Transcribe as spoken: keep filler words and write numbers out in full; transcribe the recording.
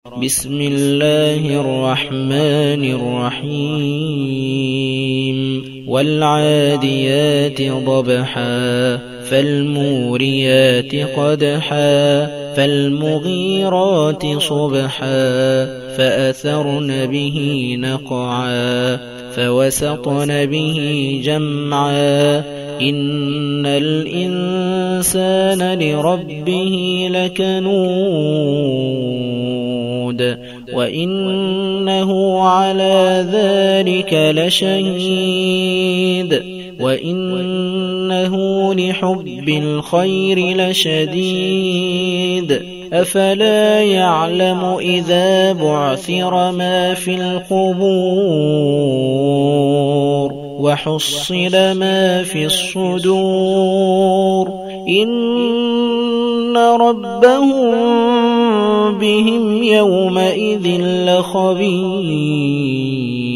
بسم الله الرحمن الرحيم والعاديات ضبحا فالموريات قدحا فالمغيرات صبحا فأثرن به نقعا فوسطن به جمعا إن الإنسان لربه لكنود وإنه على ذلك لشهيد وإنه لحب الخير لشديد أفلا يعلم إذا بعثر ما في القبور وحصل ما في الصدور إن ربهم بهم يومئذ لخبير.